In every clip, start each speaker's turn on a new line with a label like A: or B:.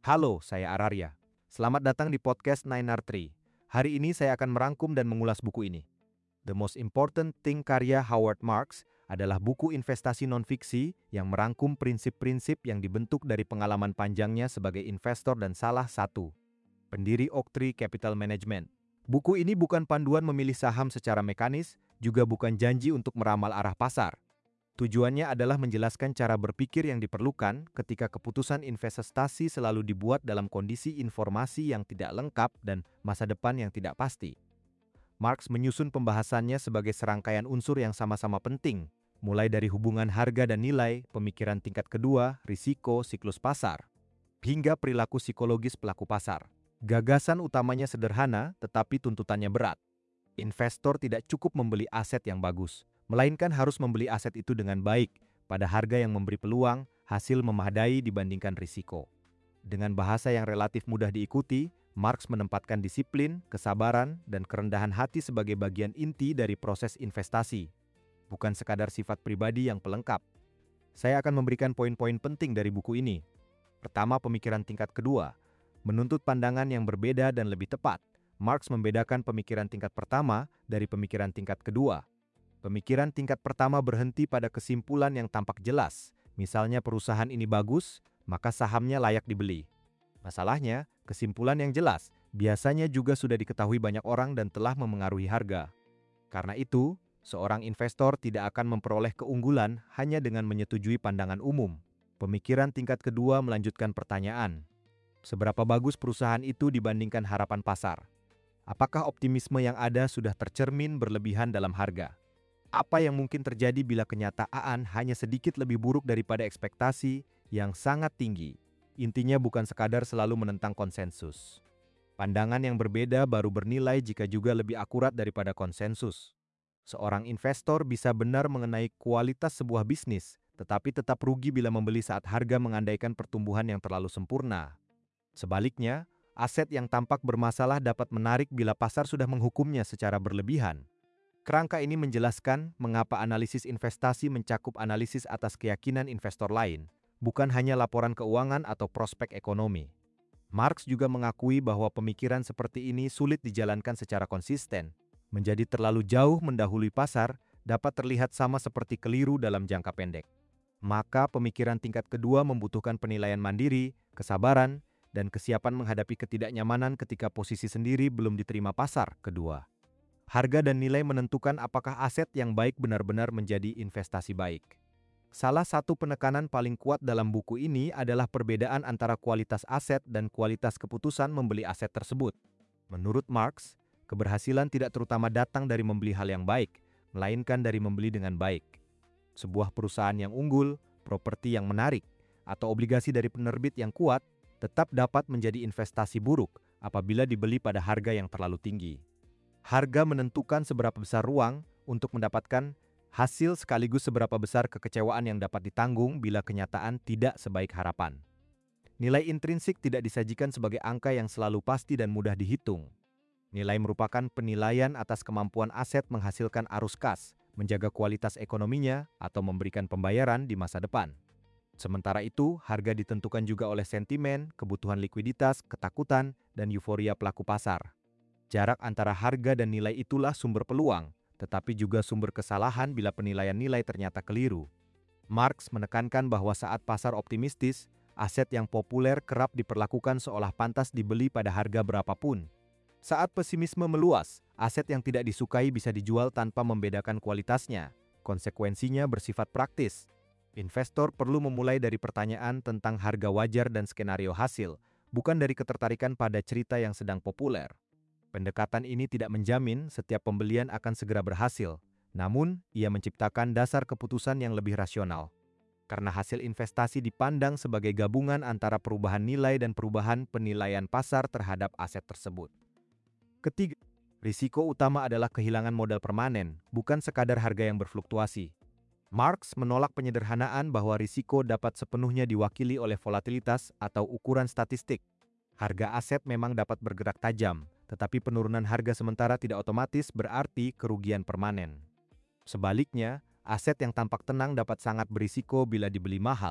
A: Halo, saya Ararya. Selamat datang di podcast 9R3. Hari ini saya akan merangkum dan mengulas buku ini. The Most Important Thing karya Howard Marks adalah buku investasi non-fiksi yang merangkum prinsip-prinsip yang dibentuk dari pengalaman panjangnya sebagai investor dan salah satu pendiri Oaktree Capital Management. Buku ini bukan panduan memilih saham secara mekanis, juga bukan janji untuk meramal arah pasar. Tujuannya adalah menjelaskan cara berpikir yang diperlukan ketika keputusan investasi selalu dibuat dalam kondisi informasi yang tidak lengkap dan masa depan yang tidak pasti. Marx menyusun pembahasannya sebagai serangkaian unsur yang sama-sama penting, mulai dari hubungan harga dan nilai, pemikiran tingkat kedua, risiko, siklus pasar, hingga perilaku psikologis pelaku pasar. Gagasan utamanya sederhana, tetapi tuntutannya berat. Investor tidak cukup membeli aset yang bagus, melainkan harus membeli aset itu dengan baik, pada harga yang memberi peluang, hasil memadai dibandingkan risiko. Dengan bahasa yang relatif mudah diikuti, Marx menempatkan disiplin, kesabaran, dan kerendahan hati sebagai bagian inti dari proses investasi, bukan sekadar sifat pribadi yang pelengkap. Saya akan memberikan poin-poin penting dari buku ini. Pertama, pemikiran tingkat kedua, menuntut pandangan yang berbeda dan lebih tepat. Marx membedakan pemikiran tingkat pertama dari pemikiran tingkat kedua. Pemikiran tingkat pertama berhenti pada kesimpulan yang tampak jelas. Misalnya perusahaan ini bagus, maka sahamnya layak dibeli. Masalahnya, kesimpulan yang jelas biasanya juga sudah diketahui banyak orang dan telah memengaruhi harga. Karena itu, seorang investor tidak akan memperoleh keunggulan hanya dengan menyetujui pandangan umum. Pemikiran tingkat kedua melanjutkan pertanyaan. Seberapa bagus perusahaan itu dibandingkan harapan pasar? Apakah optimisme yang ada sudah tercermin berlebihan dalam harga? Apa yang mungkin terjadi bila kenyataan hanya sedikit lebih buruk daripada ekspektasi yang sangat tinggi? Intinya bukan sekadar selalu menentang konsensus. Pandangan yang berbeda baru bernilai jika juga lebih akurat daripada konsensus. Seorang investor bisa benar mengenai kualitas sebuah bisnis, tetapi tetap rugi bila membeli saat harga mengandaikan pertumbuhan yang terlalu sempurna. Sebaliknya, aset yang tampak bermasalah dapat menarik bila pasar sudah menghukumnya secara berlebihan. Kerangka ini menjelaskan mengapa analisis investasi mencakup analisis atas keyakinan investor lain, bukan hanya laporan keuangan atau prospek ekonomi. Marx juga mengakui bahwa pemikiran seperti ini sulit dijalankan secara konsisten. Menjadi terlalu jauh mendahului pasar dapat terlihat sama seperti keliru dalam jangka pendek. Maka pemikiran tingkat kedua membutuhkan penilaian mandiri, kesabaran, dan kesiapan menghadapi ketidaknyamanan ketika posisi sendiri belum diterima pasar. Kedua, harga dan nilai menentukan apakah aset yang baik benar-benar menjadi investasi baik. Salah satu penekanan paling kuat dalam buku ini adalah perbedaan antara kualitas aset dan kualitas keputusan membeli aset tersebut. Menurut Marx, keberhasilan tidak terutama datang dari membeli hal yang baik, melainkan dari membeli dengan baik. Sebuah perusahaan yang unggul, properti yang menarik, atau obligasi dari penerbit yang kuat tetap dapat menjadi investasi buruk apabila dibeli pada harga yang terlalu tinggi. Harga menentukan seberapa besar ruang untuk mendapatkan hasil sekaligus seberapa besar kekecewaan yang dapat ditanggung bila kenyataan tidak sebaik harapan. Nilai intrinsik tidak disajikan sebagai angka yang selalu pasti dan mudah dihitung. Nilai merupakan penilaian atas kemampuan aset menghasilkan arus kas, menjaga kualitas ekonominya, atau memberikan pembayaran di masa depan. Sementara itu, harga ditentukan juga oleh sentimen, kebutuhan likuiditas, ketakutan, dan euforia pelaku pasar. Jarak antara harga dan nilai itulah sumber peluang, tetapi juga sumber kesalahan bila penilaian nilai ternyata keliru. Marx menekankan bahwa saat pasar optimistis, aset yang populer kerap diperlakukan seolah pantas dibeli pada harga berapapun. Saat pesimisme meluas, aset yang tidak disukai bisa dijual tanpa membedakan kualitasnya. Konsekuensinya bersifat praktis. Investor perlu memulai dari pertanyaan tentang harga wajar dan skenario hasil, bukan dari ketertarikan pada cerita yang sedang populer. Pendekatan ini tidak menjamin setiap pembelian akan segera berhasil, namun ia menciptakan dasar keputusan yang lebih rasional. Karena hasil investasi dipandang sebagai gabungan antara perubahan nilai dan perubahan penilaian pasar terhadap aset tersebut. Ketiga, risiko utama adalah kehilangan modal permanen, bukan sekadar harga yang berfluktuasi. Marx menolak penyederhanaan bahwa risiko dapat sepenuhnya diwakili oleh volatilitas atau ukuran statistik. Harga aset memang dapat bergerak tajam, tetapi penurunan harga sementara tidak otomatis berarti kerugian permanen. Sebaliknya, aset yang tampak tenang dapat sangat berisiko bila dibeli mahal,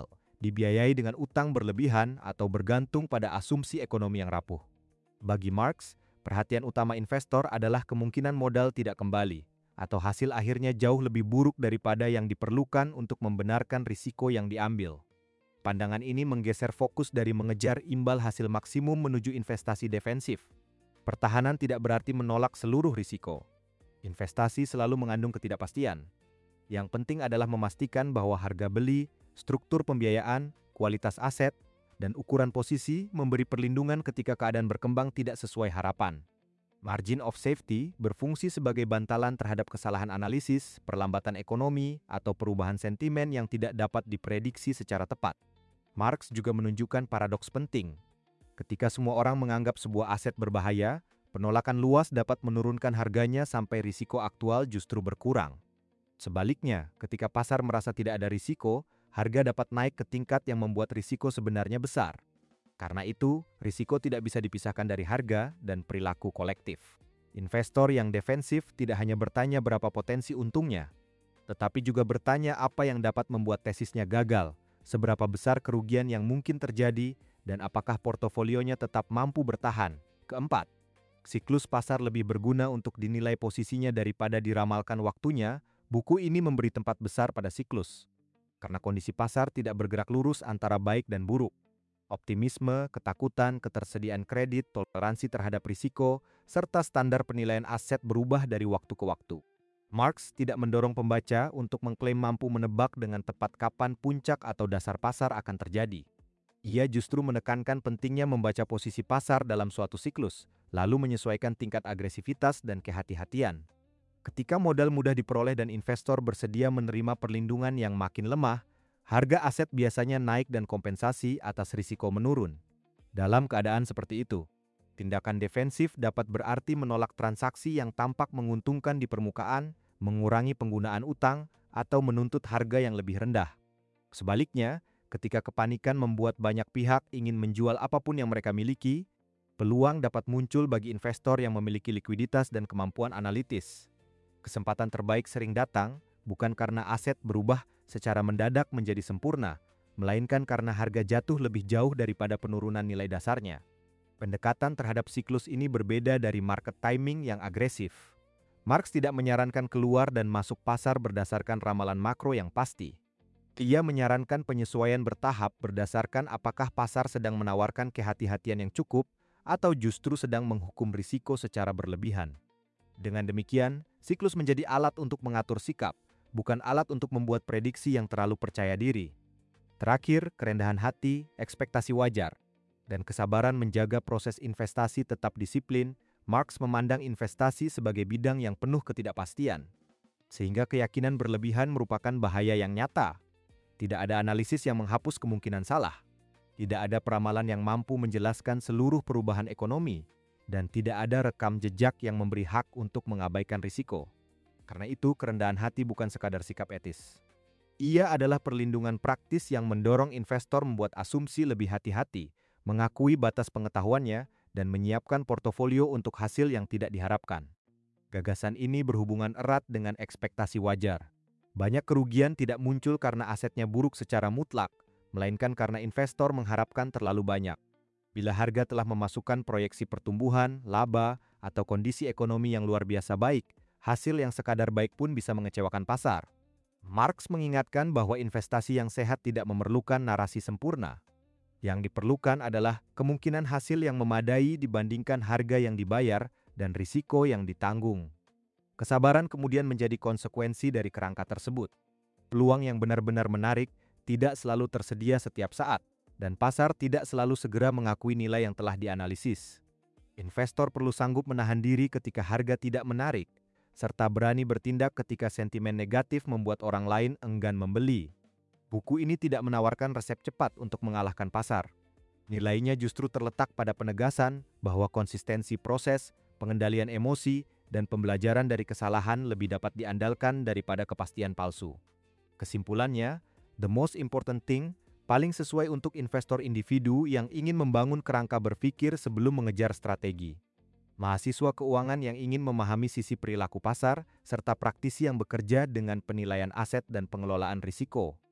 A: dibiayai dengan utang berlebihan atau bergantung pada asumsi ekonomi yang rapuh. Bagi Marks, perhatian utama investor adalah kemungkinan modal tidak kembali, atau hasil akhirnya jauh lebih buruk daripada yang diperlukan untuk membenarkan risiko yang diambil. Pandangan ini menggeser fokus dari mengejar imbal hasil maksimum menuju investasi defensif. Pertahanan tidak berarti menolak seluruh risiko. Investasi selalu mengandung ketidakpastian. Yang penting adalah memastikan bahwa harga beli, struktur pembiayaan, kualitas aset, dan ukuran posisi memberi perlindungan ketika keadaan berkembang tidak sesuai harapan. Margin of safety berfungsi sebagai bantalan terhadap kesalahan analisis, perlambatan ekonomi, atau perubahan sentimen yang tidak dapat diprediksi secara tepat. Marks juga menunjukkan paradoks penting. Ketika semua orang menganggap sebuah aset berbahaya, penolakan luas dapat menurunkan harganya sampai risiko aktual justru berkurang. Sebaliknya, ketika pasar merasa tidak ada risiko, harga dapat naik ke tingkat yang membuat risiko sebenarnya besar. Karena itu, risiko tidak bisa dipisahkan dari harga dan perilaku kolektif. Investor yang defensif tidak hanya bertanya berapa potensi untungnya, tetapi juga bertanya apa yang dapat membuat tesisnya gagal, seberapa besar kerugian yang mungkin terjadi, dan apakah portofolionya tetap mampu bertahan. Keempat, siklus pasar lebih berguna untuk dinilai posisinya daripada diramalkan waktunya. Buku ini memberi tempat besar pada siklus, karena kondisi pasar tidak bergerak lurus antara baik dan buruk. Optimisme, ketakutan, ketersediaan kredit, toleransi terhadap risiko, serta standar penilaian aset berubah dari waktu ke waktu. Marks tidak mendorong pembaca untuk mengklaim mampu menebak dengan tepat kapan puncak atau dasar pasar akan terjadi. Ia justru menekankan pentingnya membaca posisi pasar dalam suatu siklus, lalu menyesuaikan tingkat agresivitas dan kehati-hatian. Ketika modal mudah diperoleh dan investor bersedia menerima perlindungan yang makin lemah, harga aset biasanya naik dan kompensasi atas risiko menurun. Dalam keadaan seperti itu, tindakan defensif dapat berarti menolak transaksi yang tampak menguntungkan di permukaan, mengurangi penggunaan utang, atau menuntut harga yang lebih rendah. Sebaliknya, ketika kepanikan membuat banyak pihak ingin menjual apapun yang mereka miliki, peluang dapat muncul bagi investor yang memiliki likuiditas dan kemampuan analitis. Kesempatan terbaik sering datang bukan karena aset berubah secara mendadak menjadi sempurna, melainkan karena harga jatuh lebih jauh daripada penurunan nilai dasarnya. Pendekatan terhadap siklus ini berbeda dari market timing yang agresif. Marks tidak menyarankan keluar dan masuk pasar berdasarkan ramalan makro yang pasti. Ia menyarankan penyesuaian bertahap berdasarkan apakah pasar sedang menawarkan kehati-hatian yang cukup atau justru sedang menghukum risiko secara berlebihan. Dengan demikian, siklus menjadi alat untuk mengatur sikap, bukan alat untuk membuat prediksi yang terlalu percaya diri. Terakhir, kerendahan hati, ekspektasi wajar, dan kesabaran menjaga proses investasi tetap disiplin. Marks memandang investasi sebagai bidang yang penuh ketidakpastian, sehingga keyakinan berlebihan merupakan bahaya yang nyata. Tidak ada analisis yang menghapus kemungkinan salah. Tidak ada peramalan yang mampu menjelaskan seluruh perubahan ekonomi, dan tidak ada rekam jejak yang memberi hak untuk mengabaikan risiko. Karena itu, kerendahan hati bukan sekadar sikap etis. Ia adalah perlindungan praktis yang mendorong investor membuat asumsi lebih hati-hati, mengakui batas pengetahuannya, dan menyiapkan portofolio untuk hasil yang tidak diharapkan. Gagasan ini berhubungan erat dengan ekspektasi wajar. Banyak kerugian tidak muncul karena asetnya buruk secara mutlak, melainkan karena investor mengharapkan terlalu banyak. Bila harga telah memasukkan proyeksi pertumbuhan, laba, atau kondisi ekonomi yang luar biasa baik, hasil yang sekadar baik pun bisa mengecewakan pasar. Marks mengingatkan bahwa investasi yang sehat tidak memerlukan narasi sempurna. Yang diperlukan adalah kemungkinan hasil yang memadai dibandingkan harga yang dibayar dan risiko yang ditanggung. Kesabaran kemudian menjadi konsekuensi dari kerangka tersebut. Peluang yang benar-benar menarik tidak selalu tersedia setiap saat, dan pasar tidak selalu segera mengakui nilai yang telah dianalisis. Investor perlu sanggup menahan diri ketika harga tidak menarik, serta berani bertindak ketika sentimen negatif membuat orang lain enggan membeli. Buku ini tidak menawarkan resep cepat untuk mengalahkan pasar. Nilainya justru terletak pada penegasan bahwa konsistensi proses, pengendalian emosi, dan pembelajaran dari kesalahan lebih dapat diandalkan daripada kepastian palsu. Kesimpulannya, the most important thing paling sesuai untuk investor individu yang ingin membangun kerangka berpikir sebelum mengejar strategi. Mahasiswa keuangan yang ingin memahami sisi perilaku pasar, serta praktisi yang bekerja dengan penilaian aset dan pengelolaan risiko.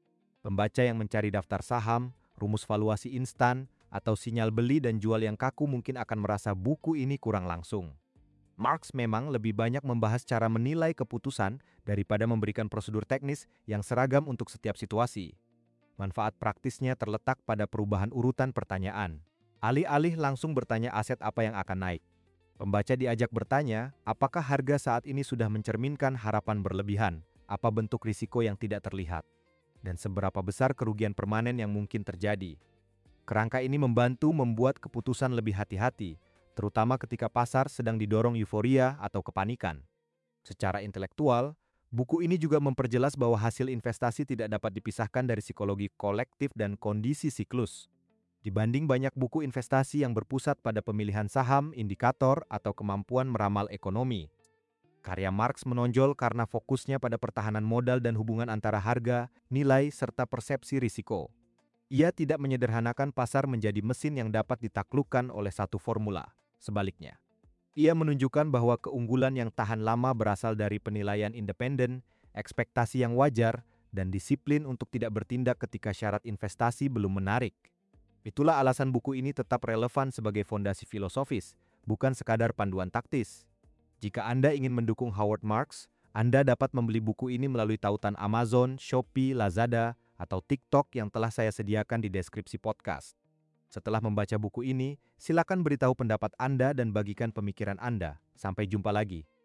A: Pembaca yang mencari daftar saham, rumus valuasi instan, atau sinyal beli dan jual yang kaku mungkin akan merasa buku ini kurang langsung. Marx memang lebih banyak membahas cara menilai keputusan daripada memberikan prosedur teknis yang seragam untuk setiap situasi. Manfaat praktisnya terletak pada perubahan urutan pertanyaan. Alih-alih langsung bertanya aset apa yang akan naik, pembaca diajak bertanya, apakah harga saat ini sudah mencerminkan harapan berlebihan, apa bentuk risiko yang tidak terlihat, dan seberapa besar kerugian permanen yang mungkin terjadi. Kerangka ini membantu membuat keputusan lebih hati-hati, terutama ketika pasar sedang didorong euforia atau kepanikan. Secara intelektual, buku ini juga memperjelas bahwa hasil investasi tidak dapat dipisahkan dari psikologi kolektif dan kondisi siklus. Dibanding banyak buku investasi yang berpusat pada pemilihan saham, indikator, atau kemampuan meramal ekonomi, karya Marx menonjol karena fokusnya pada pertahanan modal dan hubungan antara harga, nilai, serta persepsi risiko. Ia tidak menyederhanakan pasar menjadi mesin yang dapat ditaklukkan oleh satu formula. Sebaliknya, ia menunjukkan bahwa keunggulan yang tahan lama berasal dari penilaian independen, ekspektasi yang wajar, dan disiplin untuk tidak bertindak ketika syarat investasi belum menarik. Itulah alasan buku ini tetap relevan sebagai fondasi filosofis, bukan sekadar panduan taktis. Jika Anda ingin mendukung Howard Marks, Anda dapat membeli buku ini melalui tautan Amazon, Shopee, Lazada, atau TikTok yang telah saya sediakan di deskripsi podcast. Setelah membaca buku ini, silakan beritahu pendapat Anda dan bagikan pemikiran Anda. Sampai jumpa lagi.